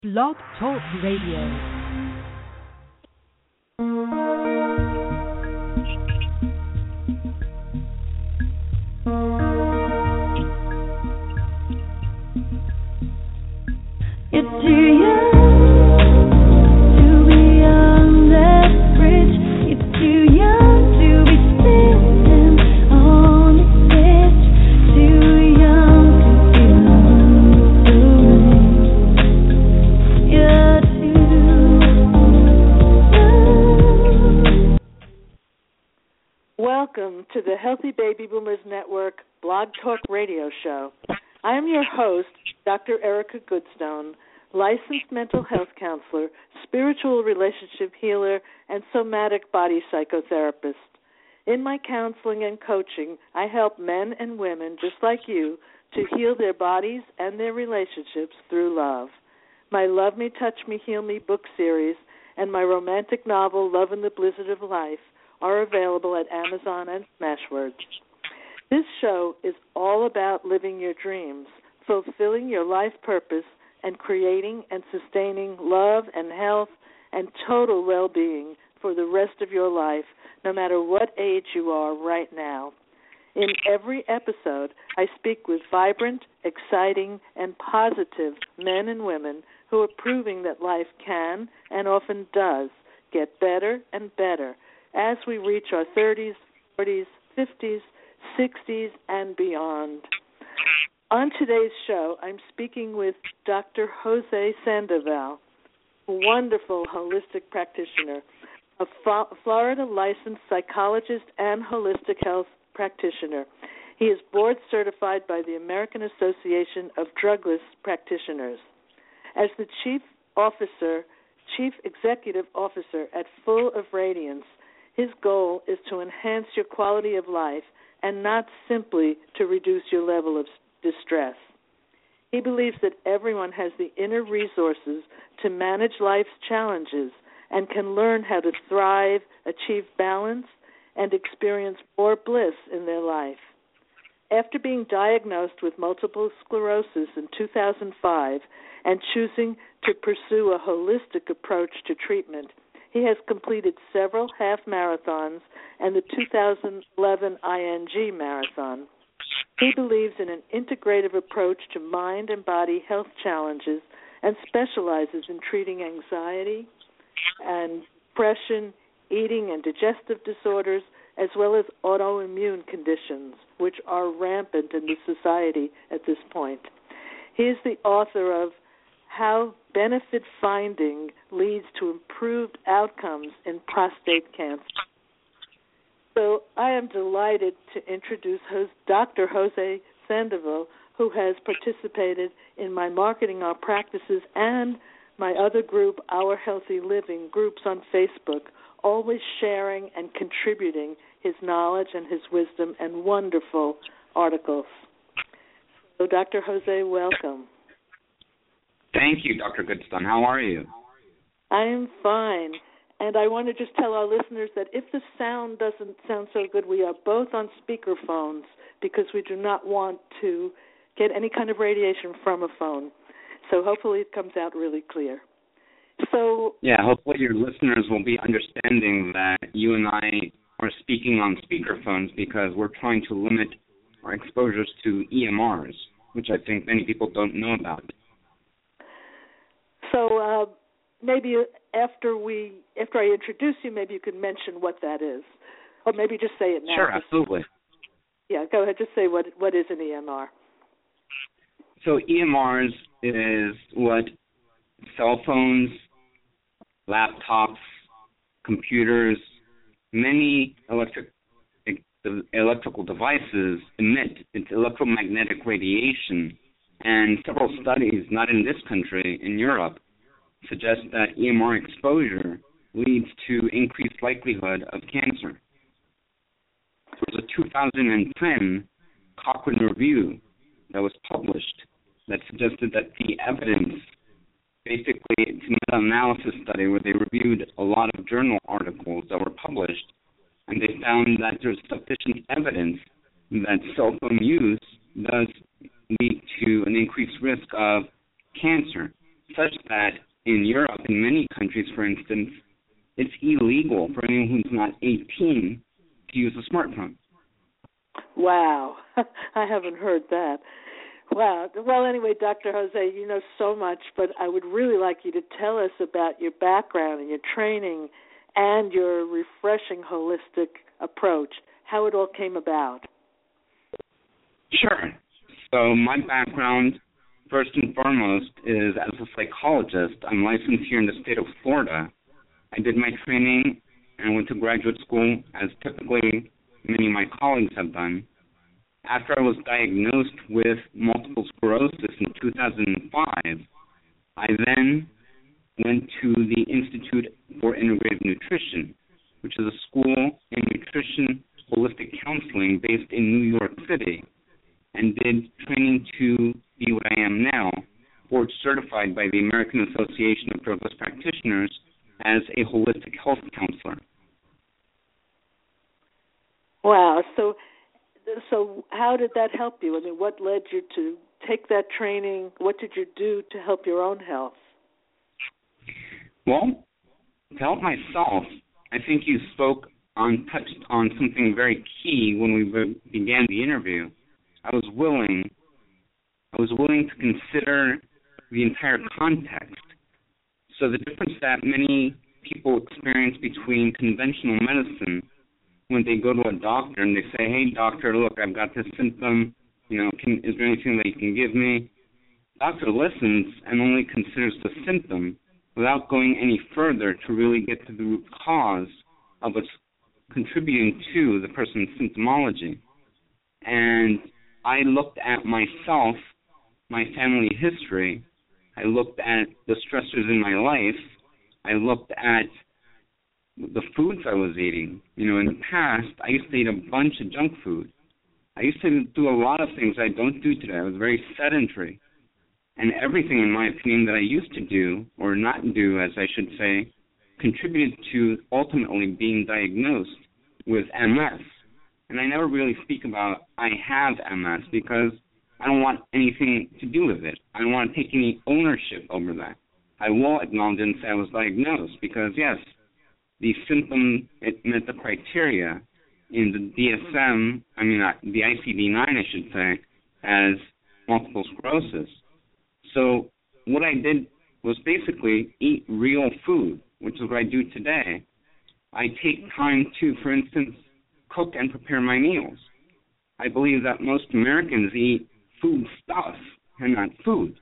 Blog Talk Radio. Welcome to the Healthy Baby Boomers Network Blog Talk Radio Show. I am your host, Dr. Erica Goodstone, licensed mental health counselor, spiritual relationship healer, and somatic body psychotherapist. In my counseling and coaching, I help men and women just like you to heal their bodies and their relationships through love. My Love Me, Touch Me, Heal Me book series and my romantic novel, Love in the Blizzard of Life, are available at Amazon and Smashwords. This show is all about living your dreams, fulfilling your life purpose, and creating and sustaining love and health and total well-being for the rest of your life, no matter what age you are right now. In every episode, I speak with vibrant, exciting, and positive men and women who are proving that life can, and often does, get better and better as we reach our 30s, 40s, 50s, 60s, and beyond. On today's show, I'm speaking with Dr. Jose Sandoval, a wonderful holistic practitioner, a Florida licensed psychologist and holistic health practitioner. He is board certified by the American Association of Drugless Practitioners. As the Chief Executive Officer at Full of Radiance, his goal is to enhance your quality of life and not simply to reduce your level of distress. He believes that everyone has the inner resources to manage life's challenges and can learn how to thrive, achieve balance, and experience more bliss in their life. After being diagnosed with multiple sclerosis in 2005 and choosing to pursue a holistic approach to treatment, he has completed several half marathons and the 2011 ING marathon. He believes in an integrative approach to mind and body health challenges and specializes in treating anxiety and depression, eating and digestive disorders, as well as autoimmune conditions, which are rampant in the society at this point. He is the author of How Benefit Finding Leads to Improved Outcomes in Prostate Cancer. So I am delighted to introduce Dr. Jose Sandoval, who has participated in my Marketing Our Practices and my other group, Our Healthy Living, groups on Facebook, always sharing and contributing his knowledge and his wisdom and wonderful articles. So Dr. Jose, welcome. Thank you, Dr. Goodstone. How are you? I am fine. And I want to just tell our listeners that if the sound doesn't sound so good, we are both on speakerphones because we do not want to get any kind of radiation from a phone. So hopefully it comes out really clear. So yeah, hopefully your listeners will be understanding that you and I are speaking on speakerphones because we're trying to limit our exposures to EMRs, which I think many people don't know about. So maybe after I introduce you, maybe you could mention what that is, or maybe just say it now. Sure, absolutely. Yeah, go ahead. Just say what is an EMR. So EMRs is what cell phones, laptops, computers, many electrical devices emit. It's electromagnetic radiation. And several studies, not in this country, in Europe, suggest that EMR exposure leads to increased likelihood of cancer. There was a 2010 Cochrane review that was published that suggested that the evidence, basically it's a meta-analysis study where they reviewed a lot of journal articles that were published, and they found that there's sufficient evidence that cell phone use does lead to an increased risk of cancer. such that in Europe, in many countries, for instance, it's illegal for anyone who's not 18 to use a smartphone. Wow. I haven't heard that. Wow. Well, anyway, Dr. Jose, you know so much, but I would really like you to tell us about your background and your training and your refreshing holistic approach, how it all came about. Sure. So my background, first and foremost, is as a psychologist. I'm licensed here in the state of Florida. I did my training and went to graduate school, as typically many of my colleagues have done. After I was diagnosed with multiple sclerosis in 2005, I then went to the Institute for Integrative Nutrition, which is a school in nutrition holistic counseling based in New York City, and did training to be what I am now, board certified by the American Association of Drugless Practitioners as a holistic health counselor. Wow. So how did that help you? I mean, what led you to take that training? What did you do to help your own health? Well, to help myself, I think you touched on something very key when we began the interview. I was willing to consider the entire context. So the difference that many people experience between conventional medicine when they go to a doctor and they say, hey, doctor, look, I've got this symptom, is there anything that you can give me? Doctor listens and only considers the symptom without going any further to really get to the root cause of what's contributing to the person's symptomology. And I looked at myself, my family history. I looked at the stressors in my life. I looked at the foods I was eating. In the past, I used to eat a bunch of junk food. I used to do a lot of things I don't do today. I was very sedentary. And everything, in my opinion, that I used to do, or not do, as I should say, contributed to ultimately being diagnosed with MS. And I never really speak about I have MS because I don't want anything to do with it. I don't want to take any ownership over that. I will acknowledge and say I was diagnosed because, yes, the symptom, it met the criteria in the DSM, the ICD-9, I should say, as multiple sclerosis. So what I did was basically eat real food, which is what I do today. I take time to, for instance, cook and prepare my meals. I believe that most Americans eat food stuff and not food.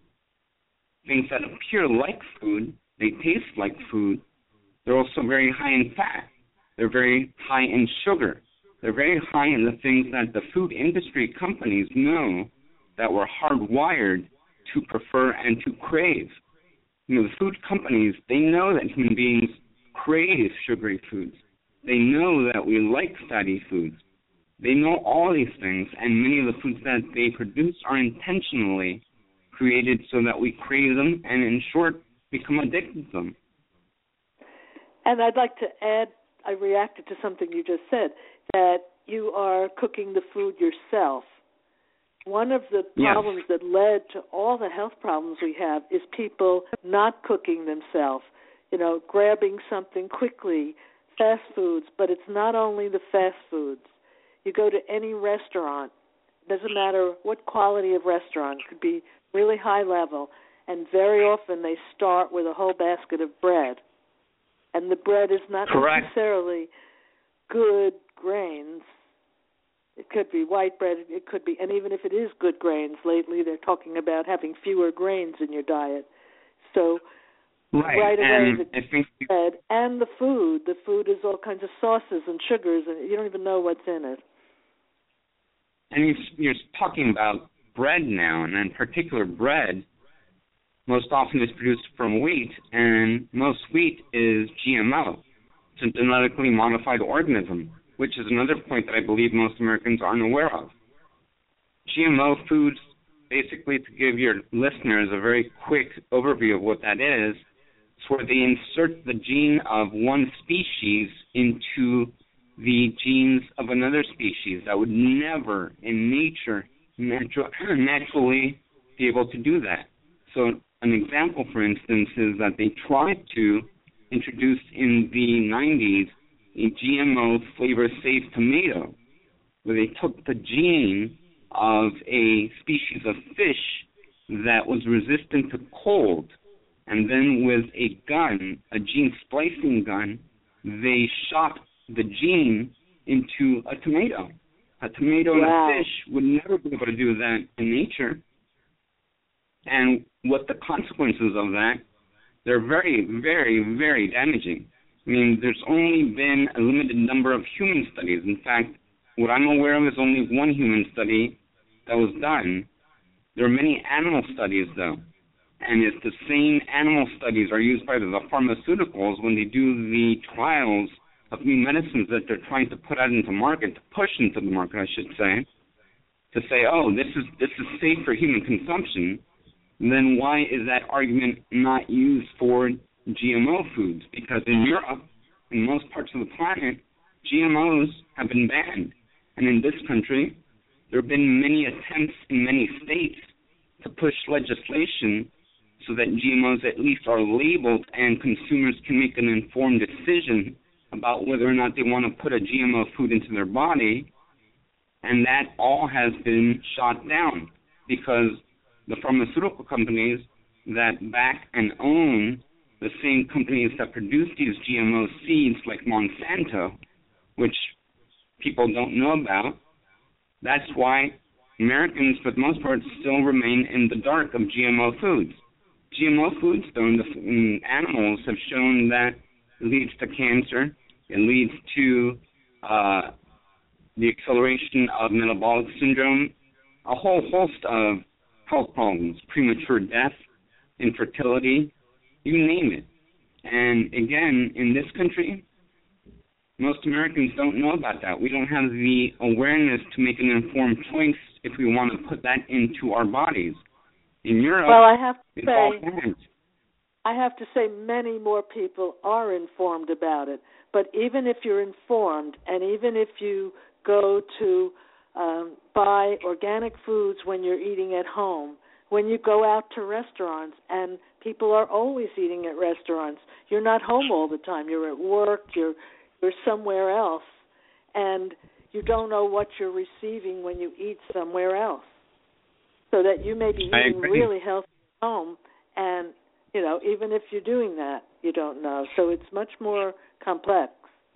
Things that appear like food, they taste like food, they're also very high in fat. They're very high in sugar. They're very high in the things that the food industry companies know that we're hardwired to prefer and to crave. The food companies, they know that human beings crave sugary foods. They know that we like fatty foods. They know all these things, and many of the foods that they produce are intentionally created so that we crave them and, in short, become addicted to them. And I'd like to add, I reacted to something you just said, that you are cooking the food yourself. One of the problems that led to all the health problems we have is people not cooking themselves, grabbing something quickly, fast foods, but it's not only the fast foods. You go to any restaurant, doesn't matter what quality of restaurant, it could be really high level, and very often they start with a whole basket of bread. And the bread is not necessarily good grains. It could be white bread, it could be, and even if it is good grains, lately they're talking about having fewer grains in your diet. So right away, the bread and the food is all kinds of sauces and sugars, and you don't even know what's in it. And you're talking about bread now, and in particular bread, most often is produced from wheat, and most wheat is GMO. It's a genetically modified organism, which is another point that I believe most Americans aren't aware of. GMO foods, basically to give your listeners a very quick overview of what that is, it's where they insert the gene of one species into the genes of another species that would never in nature naturally be able to do that. So an example, for instance, is that they tried to introduce in the 90s a GMO flavor-safe tomato, where they took the gene of a species of fish that was resistant to cold, and then with a gun, a gene splicing gun, they shot the gene into a tomato. A tomato and a fish would never be able to do that in nature. And what the consequences of that, they're very, very, very damaging. I mean, there's only been a limited number of human studies. In fact, what I'm aware of is only one human study that was done. There are many animal studies, though. And it's the same animal studies are used by the pharmaceuticals when they do the trials of new medicines that they're trying to put out into market, to push into the market, I should say, to say, oh, this is safe for human consumption. Then why is that argument not used for GMO foods? Because in Europe, in most parts of the planet, GMOs have been banned. And in this country, there have been many attempts in many states to push legislation so that GMOs at least are labeled and consumers can make an informed decision about whether or not they want to put a GMO food into their body. And that all has been shot down because the pharmaceutical companies that back and own the same companies that produce these GMO seeds like Monsanto, which people don't know about, that's why Americans, for the most part, still remain in the dark of GMO foods. GMO foods, though, in animals have shown that it leads to cancer, it leads to the acceleration of metabolic syndrome, a whole host of health problems, premature death, infertility, you name it. And again, in this country, most Americans don't know about that. We don't have the awareness to make an informed choice if we want to put that into our bodies. In Europe, well, I have to say many more people are informed about it. But even if you're informed, and even if you go to buy organic foods when you're eating at home, when you go out to restaurants, and people are always eating at restaurants, you're not home all the time. You're at work, you're somewhere else, and you don't know what you're receiving when you eat somewhere else. So that you may be eating really healthy at home, and, you know, even if you're doing that, you don't know. So it's much more complex.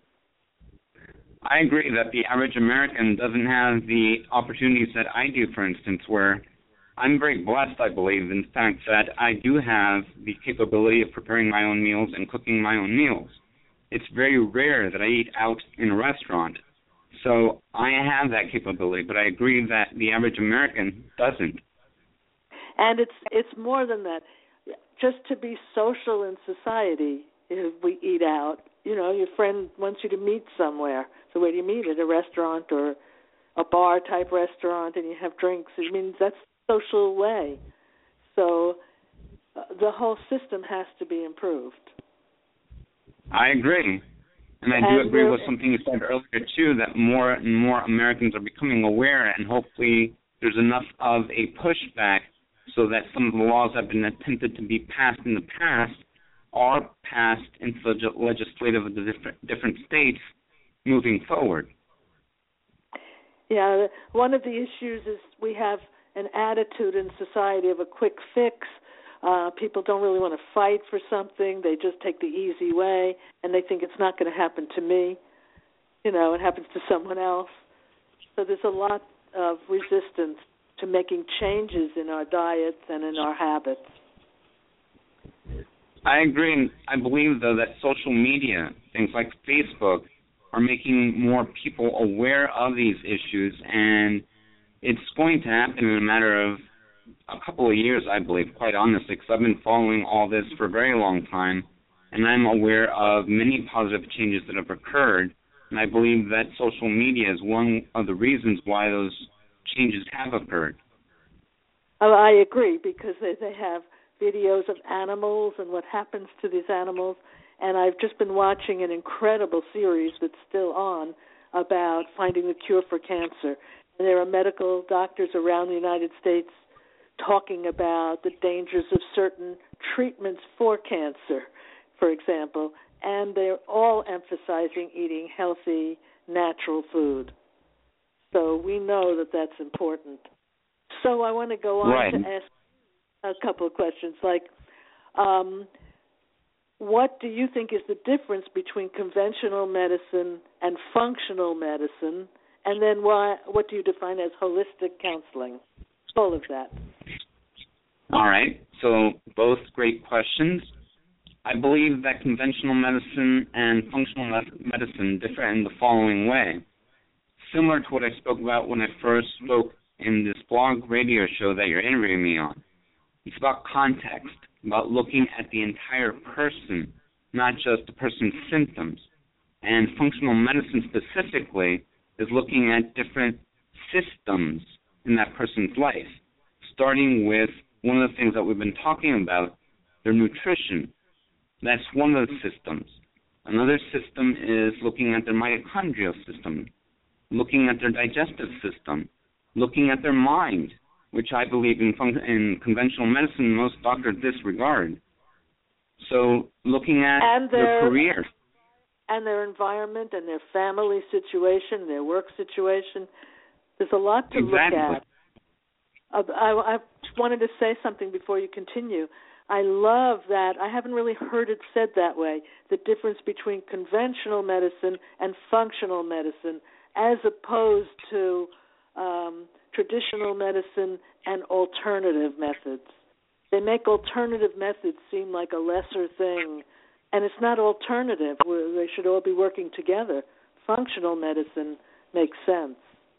I agree that the average American doesn't have the opportunities that I do, for instance, where I'm very blessed, I believe, in the fact that I do have the capability of preparing my own meals and cooking my own meals. It's very rare that I eat out in a restaurant. So I have that capability, but I agree that the average American doesn't. And it's more than that. Just to be social in society, if we eat out, you know, your friend wants you to meet somewhere. So where do you meet? At a restaurant or a bar-type restaurant, and you have drinks. I mean, that's the social way. So the whole system has to be improved. I agree. And I do agree with something you said earlier, too, that more and more Americans are becoming aware, and hopefully there's enough of a pushback so that some of the laws that have been attempted to be passed in the past are passed into the legislative of the different states moving forward. Yeah, one of the issues is we have an attitude in society of a quick fix. People don't really want to fight for something. They just take the easy way, and they think it's not going to happen to me. You know, it happens to someone else. So there's a lot of resistance to making changes in our diets and in our habits. I agree, and I believe, though, that social media, things like Facebook, are making more people aware of these issues, and it's going to happen in a matter of a couple of years, I believe, quite honestly, because I've been following all this for a very long time, and I'm aware of many positive changes that have occurred, and I believe that social media is one of the reasons why those changes have occurred. I agree, because they have videos of animals and what happens to these animals, and I've just been watching an incredible series that's still on about finding the cure for cancer. And there are medical doctors around the United States talking about the dangers of certain treatments for cancer, for example, and they're all emphasizing eating healthy, natural food. So we know that that's important. So I want to go on to ask a couple of questions, like what do you think is the difference between conventional medicine and functional medicine? And then what do you define as holistic counseling? All of that. All right. So both great questions. I believe that conventional medicine and functional medicine differ in the following way. Similar to what I spoke about when I first spoke in this blog radio show that you're interviewing me on. It's about context, about looking at the entire person, not just the person's symptoms. And functional medicine specifically is looking at different systems in that person's life, starting with one of the things that we've been talking about, their nutrition. That's one of the systems. Another system is looking at their mitochondrial system, looking at their digestive system, looking at their mind, which I believe in conventional medicine most doctors disregard. So looking at their career. And their environment and their family situation, their work situation. There's a lot to look at. I wanted to say something before you continue. I love that. I haven't really heard it said that way, the difference between conventional medicine and functional medicine, as opposed to traditional medicine and alternative methods. They make alternative methods seem like a lesser thing, and it's not alternative. They should all be working together. Functional medicine makes sense.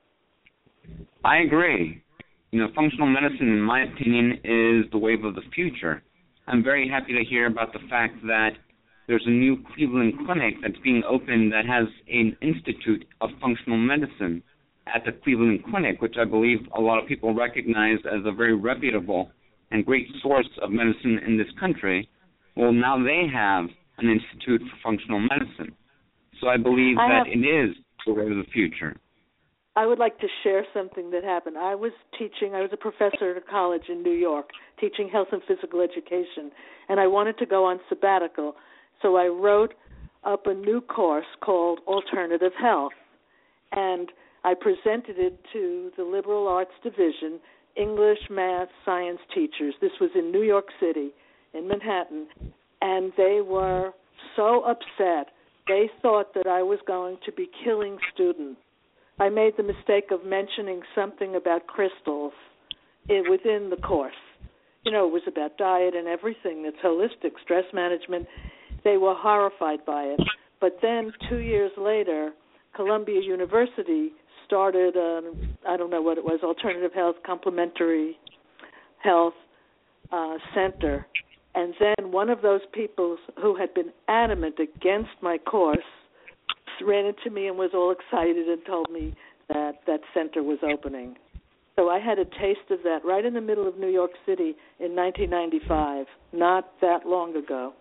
I agree. Functional medicine, in my opinion, is the wave of the future. I'm very happy to hear about the fact that there's a new Cleveland clinic that's being opened that has an institute of functional medicine at the Cleveland Clinic, which I believe a lot of people recognize as a very reputable and great source of medicine in this country. Well, now they have an institute for functional medicine. So I believe that it is the way of the future. I would like to share something that happened. I was a professor at a college in New York, teaching health and physical education, and I wanted to go on sabbatical. So I wrote up a new course called Alternative Health, and I presented it to the Liberal Arts Division, English, Math, Science teachers. This was in New York City, in Manhattan, and they were so upset. They thought that I was going to be killing students. I made the mistake of mentioning something about crystals within the course. It was about diet and everything that's holistic, stress management. They were horrified by it. But then 2 years later, Columbia University started, I don't know what it was, Alternative Health, Complementary Health Center. And then one of those people who had been adamant against my course ran into me and was all excited and told me that that center was opening. So I had a taste of that right in the middle of New York City in 1995, not that long ago.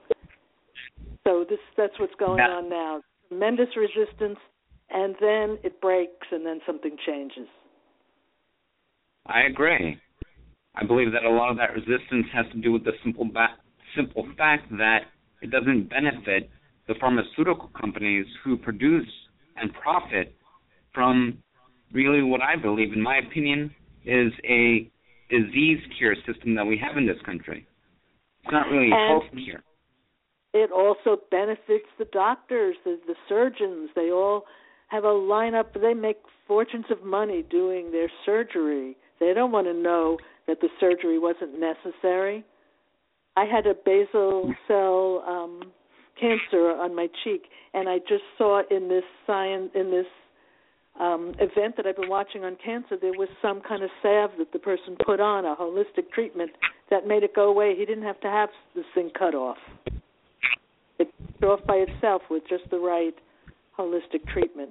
So that's what's going on now. Tremendous resistance, and then it breaks, and then something changes. I agree. I believe that a lot of that resistance has to do with the simple fact that it doesn't benefit the pharmaceutical companies who produce and profit from really what I believe, in my opinion, is a disease cure system that we have in this country. It's not really health care. It also benefits the doctors, the surgeons. They all have a lineup. They make fortunes of money doing their surgery. They don't want to know that the surgery wasn't necessary. I had a basal cell cancer on my cheek, and I just saw in this event that I've been watching on cancer, there was some kind of salve that the person put on, a holistic treatment that made it go away. He didn't have to have this thing cut off. It cut off by itself with just the right holistic treatment.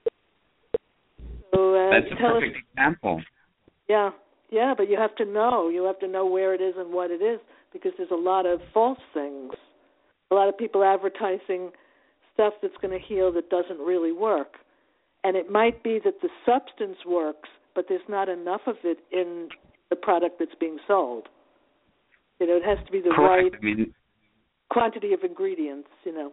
So, that's a perfect example. Yeah, but you have to know. You have to know where it is and what it is, because there's a lot of false things. A lot of people advertising stuff that's going to heal that doesn't really work. And it might be that the substance works, but there's not enough of it in the product that's being sold. It has to be the Correct. right quantity of ingredients,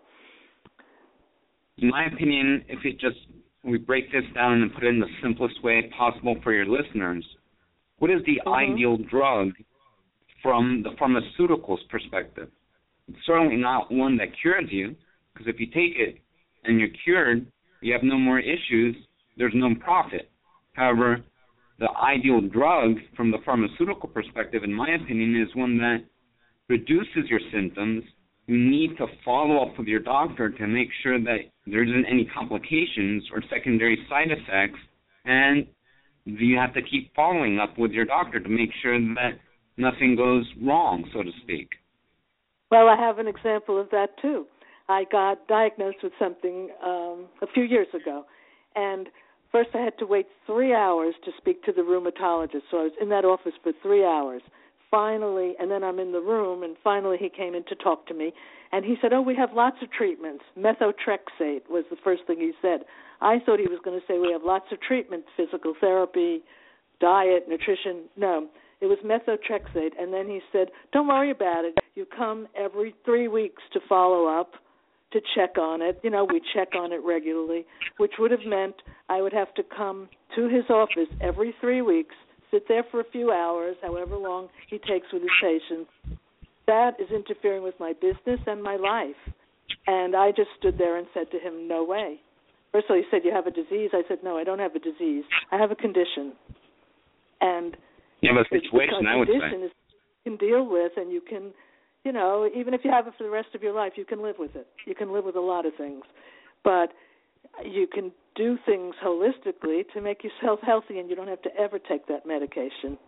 In my opinion, if we break this down and put it in the simplest way possible for your listeners, what is the ideal drug from the pharmaceutical's perspective? It's certainly not one that cures you, because if you take it and you're cured, you have no more issues, there's no profit. However, the ideal drug from the pharmaceutical perspective, in my opinion, is one that reduces your symptoms. You need to follow up with your doctor to make sure that there isn't any complications or secondary side effects, and you have to keep following up with your doctor to make sure that nothing goes wrong, so to speak. Well, I have an example of that, too. I got diagnosed with something a few years ago, and first I had to wait 3 hours to speak to the rheumatologist, so I was in that office for 3 hours. Finally, and then I'm in the room, and finally he came in to talk to me, and he said, we have lots of treatments. Methotrexate was the first thing he said. I thought he was going to say we have lots of treatments, physical therapy, diet, nutrition. No, it was methotrexate, and then he said, don't worry about it. You come every 3 weeks to follow up, to check on it. We check on it regularly, which would have meant I would have to come to his office every 3 weeks, sit there for a few hours, however long he takes with his patients. That is interfering with my business and my life. And I just stood there and said to him, no way. First of all, he said, you have a disease? I said, no, I don't have a disease. I have a condition. And you have a situation, I would say. You can deal with, and you can, even if you have it for the rest of your life, you can live with it. You can live with a lot of things. But you can do things holistically to make yourself healthy, and you don't have to ever take that medication.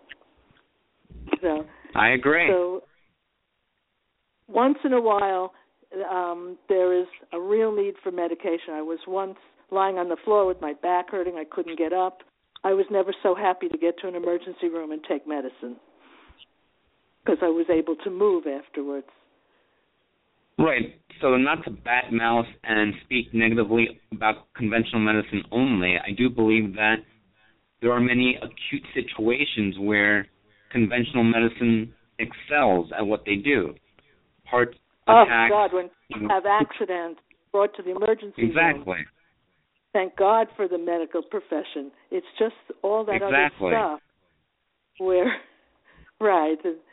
So I agree. So once in a while, there is a real need for medication. I was once lying on the floor with my back hurting. I couldn't get up. I was never so happy to get to an emergency room and take medicine because I was able to move afterwards. Right. So not to badmouth and speak negatively about conventional medicine only, I do believe that there are many acute situations where conventional medicine excels at what they do. Heart attacks. Oh, God, when you have accidents brought to the emergency room. Exactly. Thank God for the medical profession. It's just all that other stuff where, right.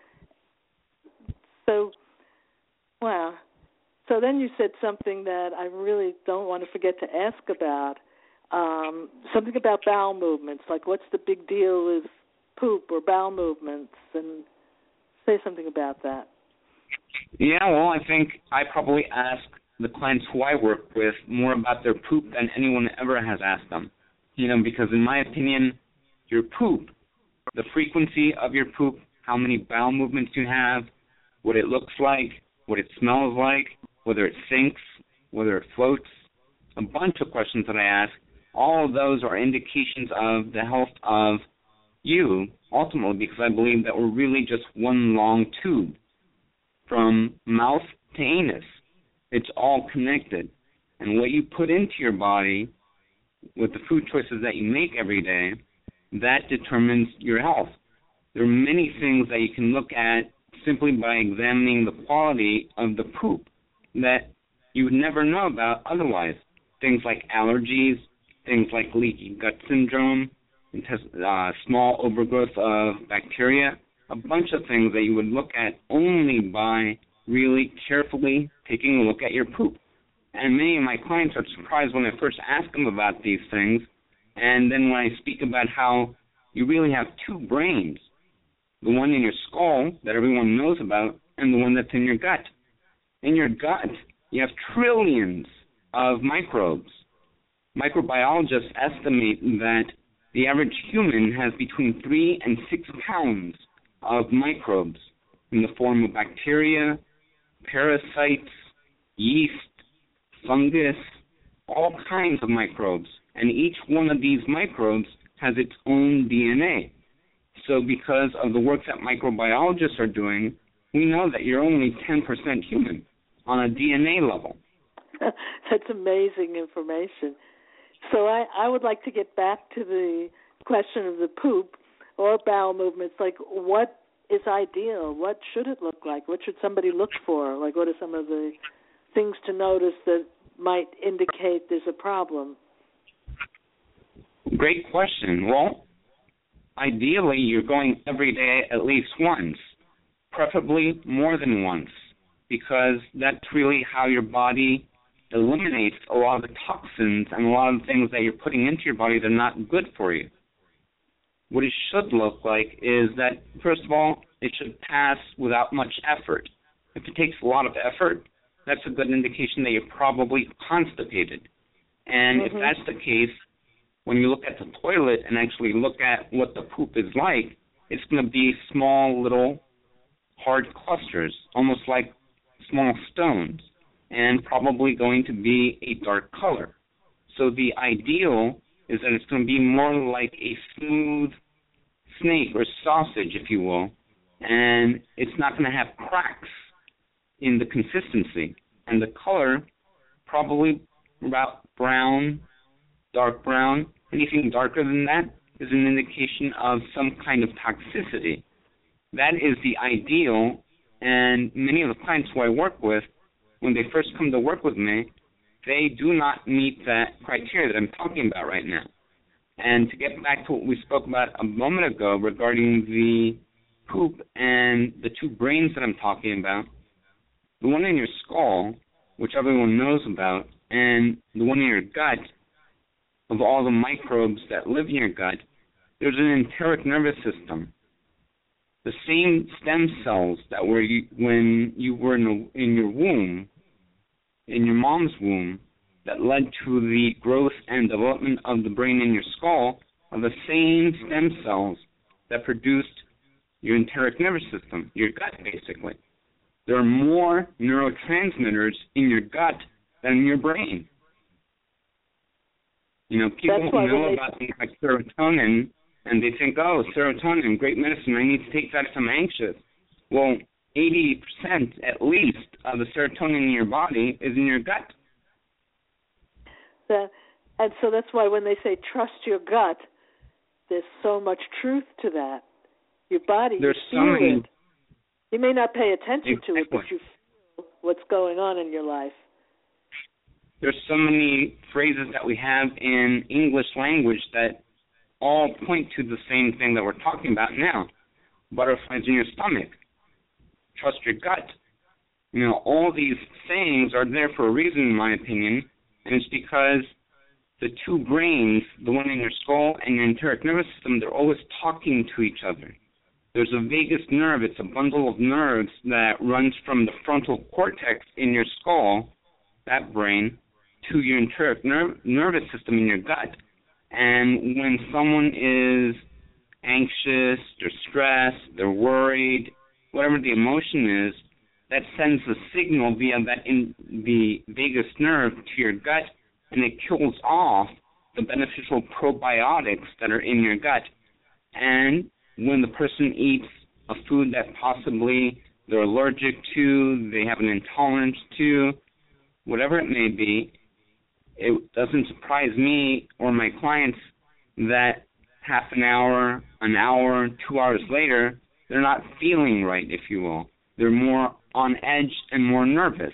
So, wow. So then you said something that I really don't want to forget to ask about, something about bowel movements, like what's the big deal with poop or bowel movements, and say something about that. Yeah, well, I think I probably ask the clients who I work with more about their poop than anyone ever has asked them. Because in my opinion, your poop, the frequency of your poop, how many bowel movements you have, what it looks like, what it smells like, whether it sinks, whether it floats, a bunch of questions that I ask, all of those are indications of the health of you, ultimately, because I believe that we're really just one long tube from mouth to anus. It's all connected. And what you put into your body with the food choices that you make every day, that determines your health. There are many things that you can look at simply by examining the quality of the poop that you would never know about otherwise. Things like allergies, things like leaky gut syndrome, small overgrowth of bacteria, a bunch of things that you would look at only by really carefully taking a look at your poop. And many of my clients are surprised when I first ask them about these things, and then when I speak about how you really have two brains, the one in your skull that everyone knows about and the one that's in your gut. In your gut, you have trillions of microbes. Microbiologists estimate that the average human has between 3 and 6 pounds of microbes in the form of bacteria, parasites, yeast, fungus, all kinds of microbes. And each one of these microbes has its own DNA. So because of the work that microbiologists are doing, we know that you're only 10% human on a DNA level. That's amazing information. So I would like to get back to the question of the poop. or bowel movements, like what is ideal? What should it look like? What should somebody look for? Like what are some of the things to notice that might indicate there's a problem? Great question. Well, ideally, you're going every day at least once, preferably more than once, because that's really how your body eliminates a lot of the toxins and a lot of the things that you're putting into your body that are not good for you. What it should look like is that, first of all, it should pass without much effort. If it takes a lot of effort, that's a good indication that you're probably constipated. And if that's the case, when you look at the toilet and actually look at what the poop is like, it's going to be small little hard clusters, almost like small stones, and probably going to be a dark color. So the ideal is that it's going to be more like a smooth snake or sausage, if you will, and it's not going to have cracks in the consistency. And the color, probably about brown, dark brown. Anything darker than that is an indication of some kind of toxicity. That is the ideal, and many of the clients who I work with, when they first come to work with me, they do not meet that criteria that I'm talking about right now. And to get back to what we spoke about a moment ago regarding the poop and the two brains that I'm talking about, the one in your skull, which everyone knows about, and the one in your gut, of all the microbes that live in your gut, there's an enteric nervous system. The same stem cells that were when you were in your womb, in your mom's womb, that led to the growth and development of the brain in your skull, are the same stem cells that produced your enteric nervous system, your gut, basically. There are more neurotransmitters in your gut than in your brain. You know, people know about things like serotonin, and they think, oh, serotonin, great medicine, I need to take that if I'm anxious. Well, 80% at least of the serotonin in your body is in your gut. And so that's why when they say trust your gut, there's so much truth to that. Your body, there's you feel it. You may not pay attention to it, but you feel what's going on in your life. There's so many phrases that we have in English language that all point to the same thing that we're talking about now. Butterflies in your stomach. Trust your gut. You know, all these sayings are there for a reason, in my opinion, and it's because the two brains, the one in your skull and your enteric nervous system, they're always talking to each other. There's a vagus nerve. It's a bundle of nerves that runs from the frontal cortex in your skull, that brain, to your enteric nervous system in your gut. And when someone is anxious, they're stressed, they're worried, whatever the emotion is, that sends a signal via the vagus nerve to your gut, and it kills off the beneficial probiotics that are in your gut. And when the person eats a food that possibly they're allergic to, they have an intolerance to, whatever it may be, it doesn't surprise me or my clients that half an hour, 2 hours later, they're not feeling right, if you will. They're more on edge and more nervous.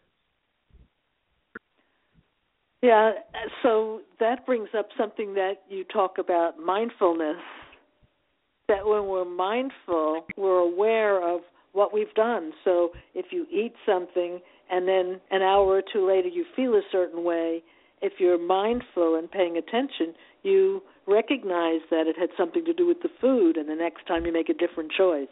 Yeah, so that brings up something that you talk about, mindfulness, that when we're mindful, we're aware of what we've done. So if you eat something and then an hour or two later you feel a certain way, if you're mindful and paying attention, you recognize that it had something to do with the food, and the next time you make a different choice.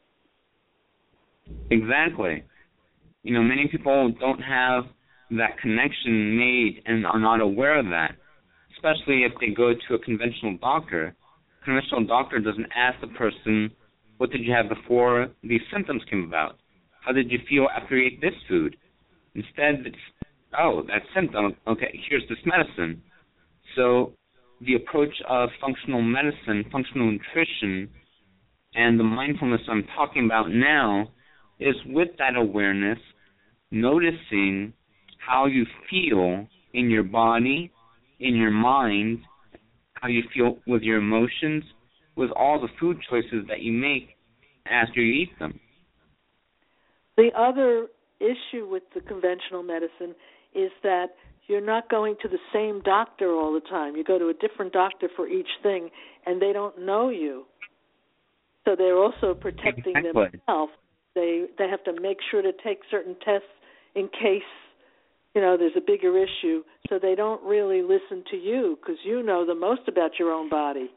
Exactly. You know, many people don't have that connection made and are not aware of that, especially if they go to a conventional doctor. A conventional doctor doesn't ask the person, what did you have before these symptoms came about? How did you feel after you ate this food? Instead, it's, oh, that symptom, okay, here's this medicine. So the approach of functional medicine, functional nutrition, and the mindfulness I'm talking about now is with that awareness, noticing how you feel in your body, in your mind, how you feel with your emotions, with all the food choices that you make after you eat them. The other issue with the conventional medicine is that you're not going to the same doctor all the time. You go to a different doctor for each thing, and they don't know you. So they're also protecting themselves. They have to make sure to take certain tests in case, there's a bigger issue. So they don't really listen to you because you know the most about your own body.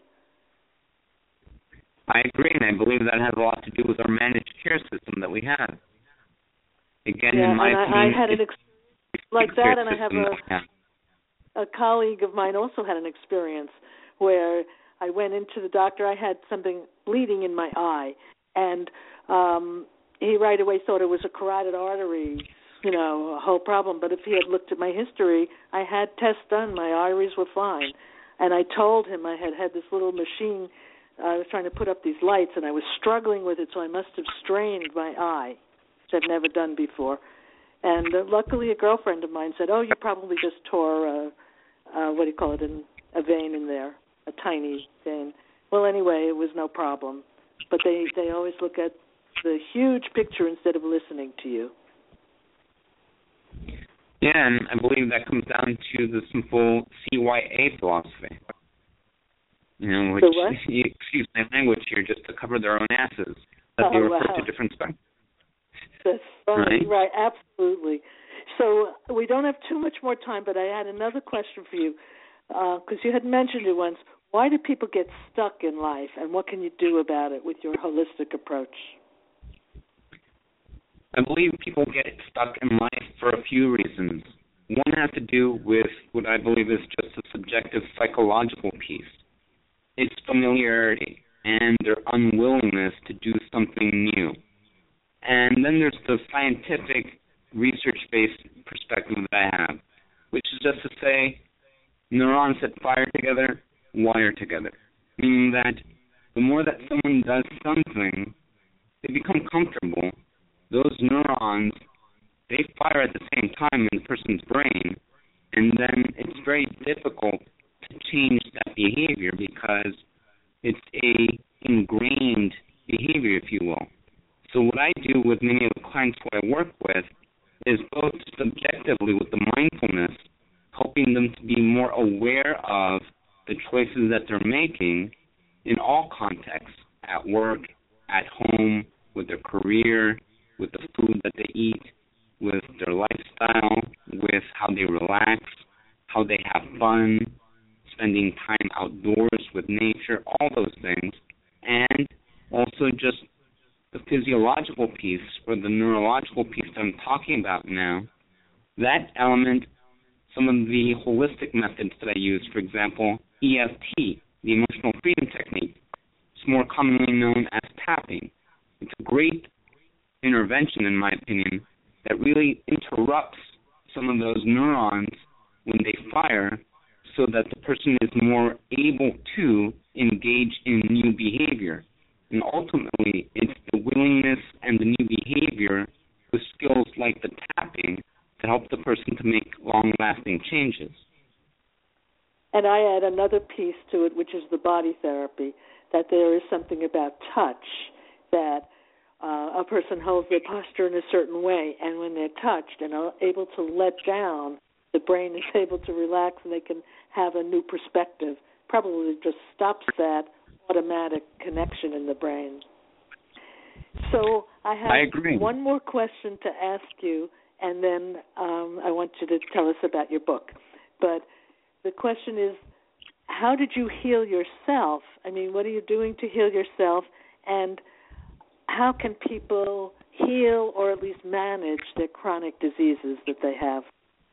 I agree, and I believe that has a lot to do with our managed care system that we have. Again, in my opinion, I had an experience like that, and I have a colleague of mine also had an experience where I went into the doctor. I had something bleeding in my eye, and he right away thought it was a carotid artery, a whole problem. But if he had looked at my history, I had tests done. My arteries were fine. And I told him I had this little machine. I was trying to put up these lights, and I was struggling with it, so I must have strained my eye, which I've never done before. And luckily a girlfriend of mine said, oh, you probably just tore, a vein in there, a tiny vein. Well, anyway, it was no problem. But they always look at the huge picture instead of listening to you. Yeah, and I believe that comes down to the simple CYA philosophy. Which, excuse my language here, just to cover their own asses, that they refer to different spectrums. That's funny, right? Absolutely. So we don't have too much more time, but I had another question for you, because you had mentioned it once. Why do people get stuck in life, and what can you do about it with your holistic approach? I believe people get stuck in life for a few reasons. One has to do with what I believe is just a subjective psychological piece. It's familiarity and their unwillingness to do something new. And then there's the scientific, research-based perspective that I have, which is just to say neurons that fire together, wire together, meaning that the more that someone does something, they become comfortable. Those neurons, they fire at the same time in the person's brain, and then it's very difficult to change that behavior because it's a ingrained behavior, if you will. So what I do with many of the clients who I work with is both subjectively with the mindfulness, helping them to be more aware of the choices that they're making in all contexts, at work, at home, with their career, with the food that they eat, with their lifestyle, with how they relax, how they have fun, spending time outdoors with nature, all those things, and also just the physiological piece or the neurological piece that I'm talking about now. That element, some of the holistic methods that I use, for example, EFT, the Emotional Freedom Technique, it's more commonly known as tapping. It's a great intervention, in my opinion, that really interrupts some of those neurons when they fire so that the person is more able to engage in new behavior. And ultimately, it's the willingness and the new behavior with skills like the tapping to help the person to make long-lasting changes. And I add another piece to it, which is the body therapy, that there is something about touch, that a person holds their posture in a certain way, and when they're touched and are able to let down, the brain is able to relax and they can have a new perspective. Probably just stops that automatic connection in the brain. So I have one more question to ask you, and then I want you to tell us about your book. But the question is, how did you heal yourself? I mean, what are you doing to heal yourself, and how can people heal or at least manage their chronic diseases that they have?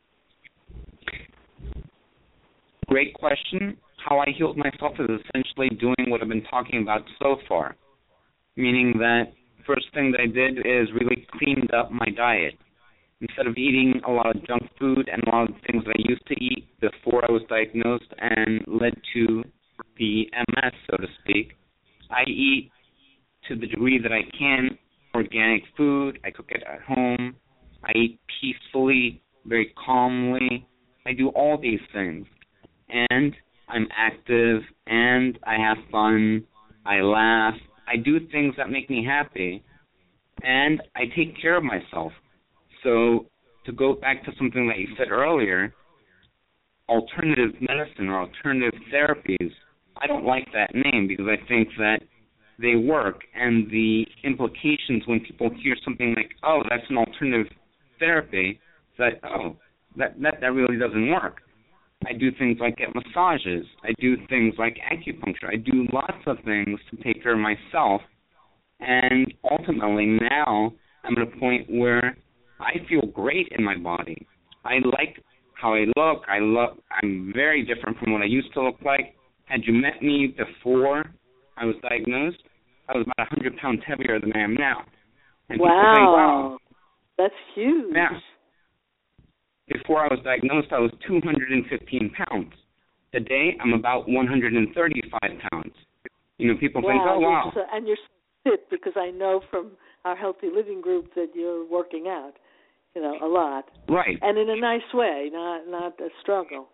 Great question. How I healed myself is essentially doing what I've been talking about so far, meaning that first thing that I did is really cleaned up my diet. Instead of eating a lot of junk food and a lot of things that I used to eat before I was diagnosed and led to the MS, so to speak, I eat to the degree that I can organic food. I cook it at home. I eat peacefully, very calmly. I do all these things. And I'm active, and I have fun. I laugh, I do things that make me happy, and I take care of myself. So to go back to something that you said earlier, alternative medicine or alternative therapies, I don't like that name because I think that they work, and the implications when people hear something like, oh, that's an alternative therapy, that, oh, that really doesn't work. I do things like get massages. I do things like acupuncture. I do lots of things to take care of myself, and ultimately now I'm at a point where I feel great in my body. I like how I look. I'm very different from what I used to look like. Had you met me before I was diagnosed, I was about 100 pounds heavier than I am now. And people think, wow, that's huge. Yeah. Before I was diagnosed, I was 215 pounds. Today, I'm about 135 pounds. You know, people think, oh, wow. And you're fit, because I know from our Healthy Living group that you're working out, you know, a lot. Right. And in a nice way, not a struggle.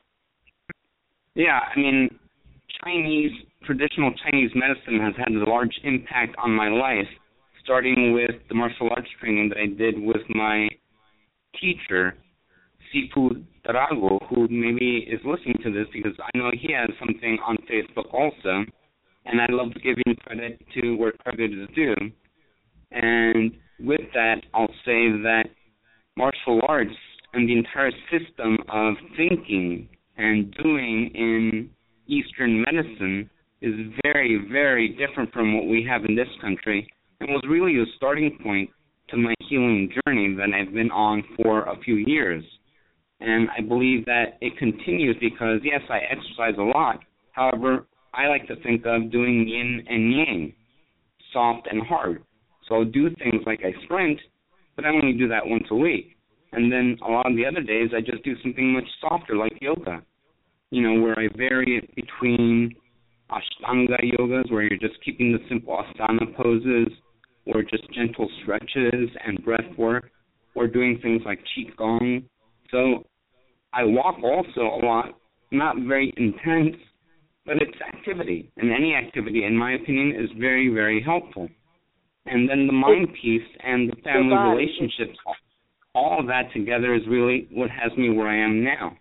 Yeah, I mean, traditional Chinese medicine has had a large impact on my life, starting with the martial arts training that I did with my teacher, Sifu Tarago, who maybe is listening to this because I know he has something on Facebook also, and I love giving credit to where credit is due. And with that, I'll say that martial arts and the entire system of thinking and doing in Eastern medicine is very, very different from what we have in this country, and was really a starting point to my healing journey that I've been on for a few years. And I believe that it continues because, yes, I exercise a lot. However, I like to think of doing yin and yang, soft and hard. So I'll do things like I sprint, but I only do that once a week. And then a lot of the other days, I just do something much softer like yoga, you know, where I vary it between Ashtanga yogas, where you're just keeping the simple asana poses, or just gentle stretches and breath work, or doing things like Qigong. So I walk also a lot, not very intense, but it's activity. And any activity, in my opinion, is very, very helpful. And then the mind piece and the family relationships, all of that together is really what has me where I am now.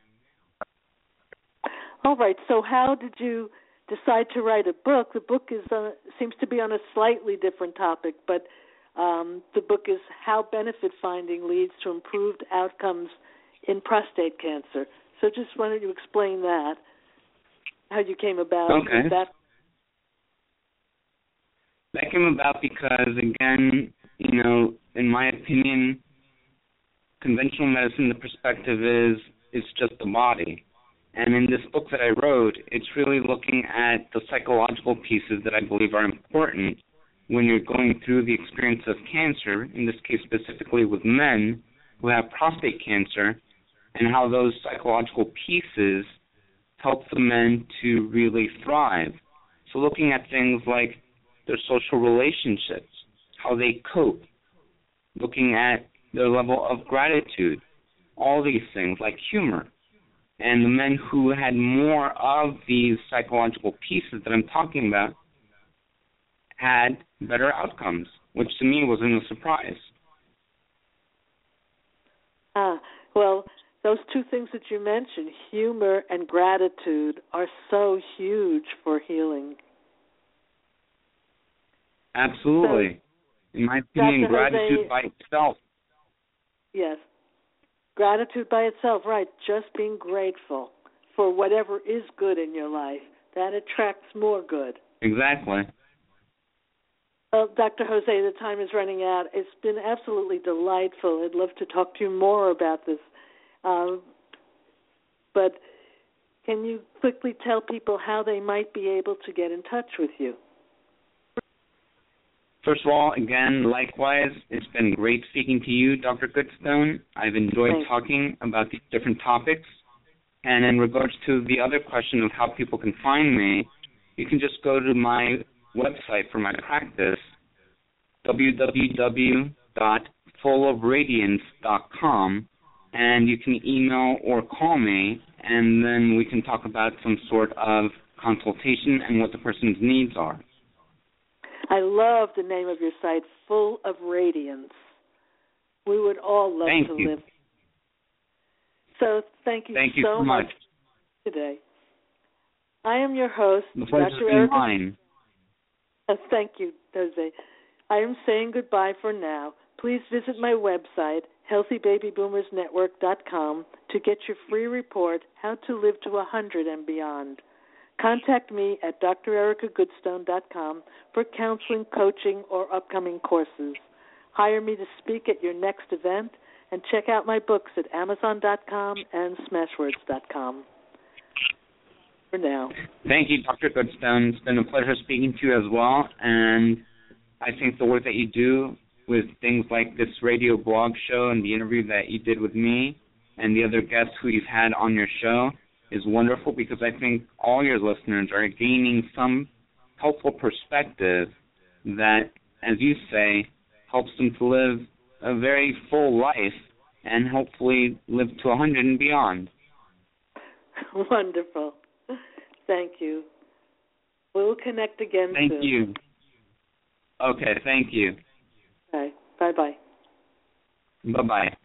All right. So how did you decide to write a book? The book seems to be on a slightly different topic, but the book is How Benefit Finding Leads to Improved Outcomes in Prostate Cancer. So just wanted to explain that, how you came about that. That came about because, again, you know, in my opinion, conventional medicine, the perspective is it's just the body. And in this book that I wrote, it's really looking at the psychological pieces that I believe are important when you're going through the experience of cancer, in this case specifically with men who have prostate cancer, and how those psychological pieces help the men to really thrive. So looking at things like their social relationships, how they cope, looking at their level of gratitude, all these things like humor. And the men who had more of these psychological pieces that I'm talking about had better outcomes, which to me wasn't a surprise. Well, those two things that you mentioned, humor and gratitude, are so huge for healing. Absolutely. So, in my opinion, gratitude by itself. Yes. Gratitude by itself, right, just being grateful for whatever is good in your life. That attracts more good. Exactly. Well, Dr. Jose, the time is running out. It's been absolutely delightful. I'd love to talk to you more about this. But can you quickly tell people how they might be able to get in touch with you? First of all, again, likewise, it's been great speaking to you, Dr. Goodstone. I've enjoyed talking about these different topics. And in regards to the other question of how people can find me, you can just go to my website for my practice, www.fullofradiance.com, and you can email or call me, and then we can talk about some sort of consultation and what the person's needs are. I love the name of your site, Full of Radiance. We would all love to live. So thank you so much today. I am your host, Dr. Erica. Mine. Thank you, Jose. I am saying goodbye for now. Please visit my website, healthybabyboomersnetwork.com, to get your free report, How to Live to 100 and Beyond. Contact me at drericagoodstone.com for counseling, coaching, or upcoming courses. Hire me to speak at your next event, and check out my books at amazon.com and smashwords.com. For now. Thank you, Dr. Goodstone. It's been a pleasure speaking to you as well, and I think the work that you do with things like this radio blog show and the interview that you did with me and the other guests who you've had on your show is wonderful, because I think all your listeners are gaining some helpful perspective that, as you say, helps them to live a very full life and hopefully live to 100 and beyond. Wonderful. Thank you. We'll connect again soon. Thank you. Okay, thank you. Bye. Bye-bye. Bye-bye.